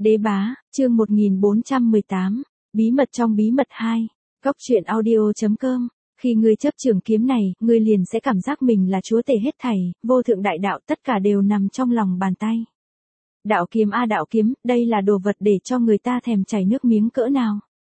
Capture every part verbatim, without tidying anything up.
Đế bá, chương một nghìn bốn trăm mười tám, bí mật trong bí mật hai, Cóc truyện audio.com. Khi ngươi chấp trường kiếm này, ngươi liền sẽ cảm giác mình là chúa tể hết thảy, vô thượng đại đạo tất cả đều nằm trong lòng bàn tay. Đạo kiếm a đạo kiếm, đây là đồ vật để cho người ta thèm chảy nước miếng cỡ nào.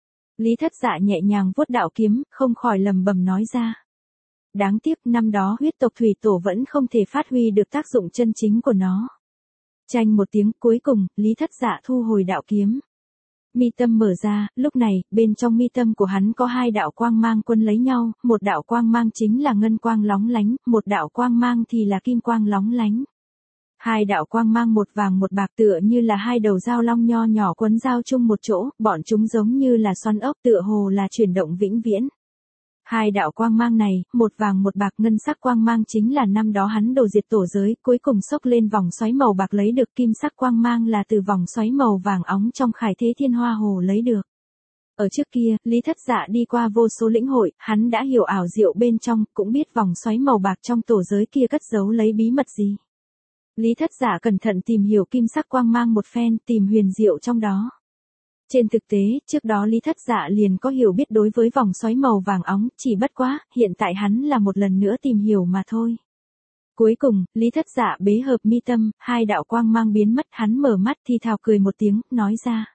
Lý Thất Dạ nhẹ nhàng vuốt đạo kiếm, không khỏi lầm bầm nói ra. Đáng tiếc năm đó huyết tộc thủy tổ vẫn không thể phát huy được tác dụng chân chính của nó. Chanh một tiếng, cuối cùng, Lý Thất Dạ thu hồi đạo kiếm. Mi tâm mở ra, lúc này, bên trong mi tâm của hắn có hai đạo quang mang quân lấy nhau, một đạo quang mang chính là ngân quang lóng lánh, một đạo quang mang thì là kim quang lóng lánh. Hai đạo quang mang một vàng một bạc tựa như là hai đầu dao long nho nhỏ quấn dao chung một chỗ, bọn chúng giống như là xoắn ốc tựa hồ là chuyển động vĩnh viễn. Hai đạo quang mang này, một vàng một bạc ngân sắc quang mang chính là năm đó hắn đổ diệt tổ giới, cuối cùng xốc lên vòng xoáy màu bạc lấy được, kim sắc quang mang là từ vòng xoáy màu vàng óng trong Khải Thế Thiên Hoa Hồ lấy được. Ở trước kia, Lý Thất Dạ đi qua vô số lĩnh hội, hắn đã hiểu ảo diệu bên trong, cũng biết vòng xoáy màu bạc trong tổ giới kia cất giấu lấy bí mật gì. Lý Thất Dạ cẩn thận tìm hiểu kim sắc quang mang một phen, tìm huyền diệu trong đó. Trên thực tế, trước đó Lý Thất Dạ liền có hiểu biết đối với vòng xoáy màu vàng óng, chỉ bất quá, hiện tại hắn là một lần nữa tìm hiểu mà thôi. Cuối cùng, Lý Thất Dạ bế hợp mi tâm, hai đạo quang mang biến mất, hắn mở mắt thì thào cười một tiếng, nói ra.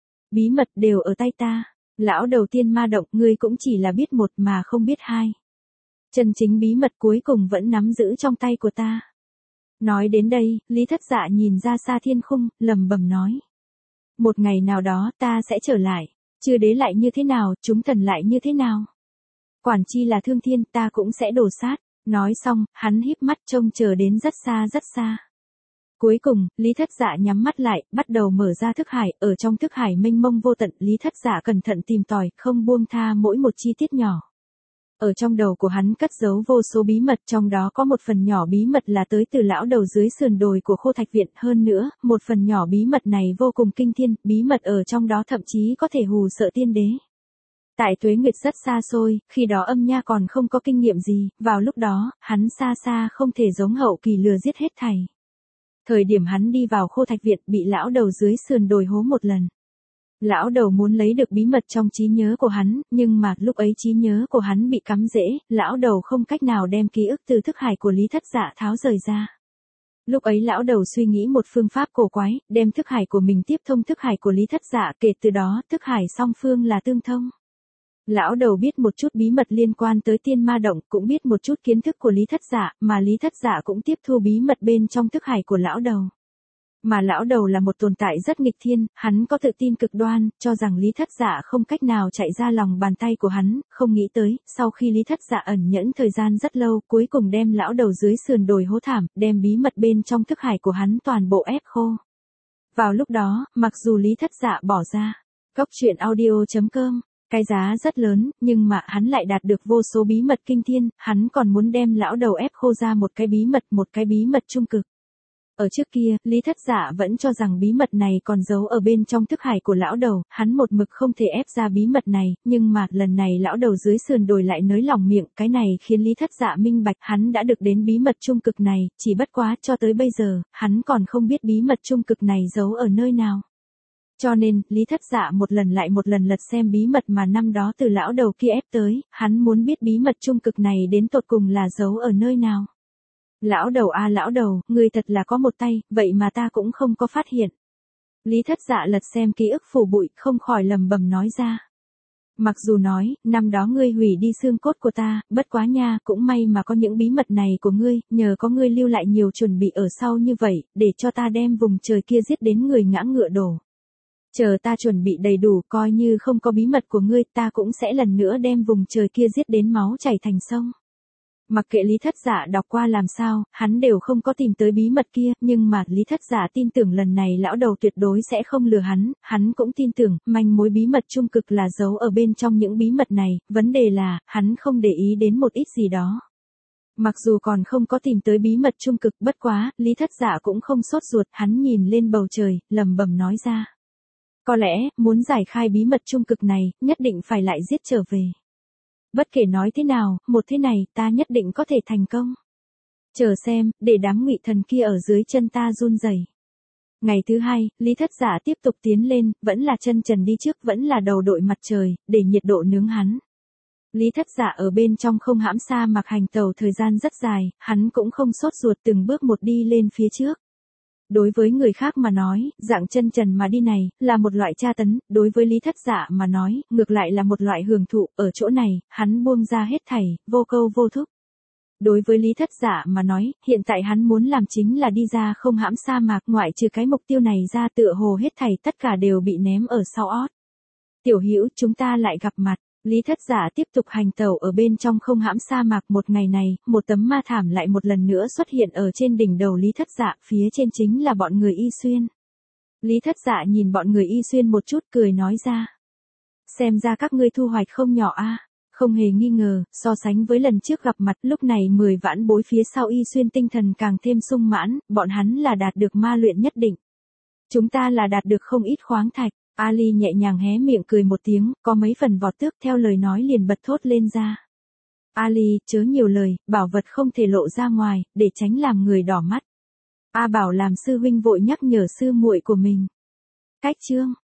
Bí mật đều ở tay ta, lão đầu tiên ma động, ngươi cũng chỉ là biết một mà không biết hai. Chân chính bí mật cuối cùng vẫn nắm giữ trong tay của ta. Nói đến đây, Lý Thất Dạ nhìn ra xa thiên khung, lầm bầm nói. Một ngày nào đó ta sẽ trở lại, chư đế lại như thế nào, chúng thần lại như thế nào. Quản chi là thương thiên, ta cũng sẽ đổ sát. Nói xong, hắn híp mắt trông chờ đến rất xa rất xa. Cuối cùng, Lý Thất Dạ nhắm mắt lại, bắt đầu mở ra thức hải, ở trong thức hải mênh mông vô tận, Lý Thất Dạ cẩn thận tìm tòi, không buông tha mỗi một chi tiết nhỏ. Ở trong đầu của hắn cất giấu vô số bí mật, trong đó có một phần nhỏ bí mật là tới từ lão đầu dưới sườn đồi của Khô Thạch Viện, hơn nữa, một phần nhỏ bí mật này vô cùng kinh thiên, bí mật ở trong đó thậm chí có thể hù sợ tiên đế. Tại tuế nguyệt rất xa xôi, khi đó Âm Nha còn không có kinh nghiệm gì, vào lúc đó, hắn xa xa không thể giống hậu kỳ lừa giết hết thảy. Thời điểm hắn đi vào Khô Thạch Viện bị lão đầu dưới sườn đồi hố một lần. Lão đầu muốn lấy được bí mật trong trí nhớ của hắn, nhưng mà lúc ấy trí nhớ của hắn bị cắm rễ, lão đầu không cách nào đem ký ức từ thức hải của Lý Thất Dạ tháo rời ra. Lúc ấy lão đầu suy nghĩ một phương pháp cổ quái, đem thức hải của mình tiếp thông thức hải của Lý Thất Dạ, kể từ đó thức hải song phương là tương thông. Lão đầu biết một chút bí mật liên quan tới tiên ma động, cũng biết một chút kiến thức của Lý Thất Dạ, mà Lý Thất Dạ cũng tiếp thu bí mật bên trong thức hải của lão đầu. Mà lão đầu là một tồn tại rất nghịch thiên, hắn có tự tin cực đoan, cho rằng Lý Thất Dạ không cách nào chạy ra lòng bàn tay của hắn, không nghĩ tới, sau khi Lý Thất Dạ ẩn nhẫn thời gian rất lâu, cuối cùng đem lão đầu dưới sườn đồi hố thảm, đem bí mật bên trong thức hải của hắn toàn bộ ép khô. Vào lúc đó, mặc dù Lý Thất Dạ bỏ ra, Cóc truyện audio.com, cái giá rất lớn, nhưng mà hắn lại đạt được vô số bí mật kinh thiên, hắn còn muốn đem lão đầu ép khô ra một cái bí mật, một cái bí mật trung cực. Ở trước kia, Lý Thất Dạ vẫn cho rằng bí mật này còn giấu ở bên trong thức hải của lão đầu, hắn một mực không thể ép ra bí mật này, nhưng mà lần này lão đầu dưới sườn đồi lại nới lòng miệng, cái này khiến Lý Thất Dạ minh bạch hắn đã được đến bí mật trung cực này, chỉ bất quá cho tới bây giờ, hắn còn không biết bí mật trung cực này giấu ở nơi nào. Cho nên, Lý Thất Dạ một lần lại một lần lật xem bí mật mà năm đó từ lão đầu kia ép tới, hắn muốn biết bí mật trung cực này đến tột cùng là giấu ở nơi nào. Lão đầu a lão đầu, ngươi thật là có một tay, vậy mà ta cũng không có phát hiện. Lý Thất Dạ lật xem ký ức phủ bụi, không khỏi lầm bầm nói ra. Mặc dù nói, năm đó ngươi hủy đi xương cốt của ta, bất quá nha, cũng may mà có những bí mật này của ngươi, nhờ có ngươi lưu lại nhiều chuẩn bị ở sau như vậy, để cho ta đem vùng trời kia giết đến người ngã ngựa đổ. Chờ ta chuẩn bị đầy đủ, coi như không có bí mật của ngươi, ta cũng sẽ lần nữa đem vùng trời kia giết đến máu chảy thành sông. Mặc kệ Lý Thất Dạ đọc qua làm sao, hắn đều không có tìm tới bí mật kia, nhưng mà Lý Thất Dạ tin tưởng lần này lão đầu tuyệt đối sẽ không lừa hắn, hắn cũng tin tưởng, manh mối bí mật trung cực là giấu ở bên trong những bí mật này, vấn đề là, hắn không để ý đến một ít gì đó. Mặc dù còn không có tìm tới bí mật trung cực, bất quá, Lý Thất Dạ cũng không sốt ruột, hắn nhìn lên bầu trời, lầm bầm nói ra. Có lẽ, muốn giải khai bí mật trung cực này, nhất định phải lại giết trở về. Bất kể nói thế nào, một thế này, ta nhất định có thể thành công. Chờ xem, để đám ngụy thần kia ở dưới chân ta run rẩy. Ngày thứ hai, Lý Thất Giả tiếp tục tiến lên, vẫn là chân trần đi trước, vẫn là đầu đội mặt trời, để nhiệt độ nướng hắn. Lý Thất Giả ở bên trong không hãm sa mạc hành tàu thời gian rất dài, hắn cũng không sốt ruột từng bước một đi lên phía trước. Đối với người khác mà nói, dạng chân trần mà đi này, là một loại tra tấn, đối với Lý Thất Giả mà nói, ngược lại là một loại hưởng thụ, ở chỗ này, hắn buông ra hết thảy, vô câu vô thúc. Đối với Lý Thất Giả mà nói, hiện tại hắn muốn làm chính là đi ra không hãm sa mạc, ngoại trừ cái mục tiêu này ra tựa hồ hết thảy tất cả đều bị ném ở sau ót. Tiểu Hữu, chúng ta lại gặp mặt. Lý Thất Giả tiếp tục hành tẩu ở bên trong không hãm sa mạc một ngày này, một tấm ma thảm lại một lần nữa xuất hiện ở trên đỉnh đầu Lý Thất Giả, phía trên chính là bọn người Y Xuyên. Lý Thất Giả nhìn bọn người Y Xuyên một chút cười nói ra. Xem ra các ngươi thu hoạch không nhỏ a. Không hề nghi ngờ, so sánh với lần trước gặp mặt lúc này mười vãn bối phía sau Y Xuyên tinh thần càng thêm sung mãn, bọn hắn là đạt được ma luyện nhất định. Chúng ta là đạt được không ít khoáng thạch. Ali nhẹ nhàng hé miệng cười một tiếng, có mấy phần vọt tước theo lời nói liền bật thốt lên ra. Ali, chớ nhiều lời, bảo vật không thể lộ ra ngoài, để tránh làm người đỏ mắt. A Bảo làm sư huynh vội nhắc nhở sư muội của mình. Cách chương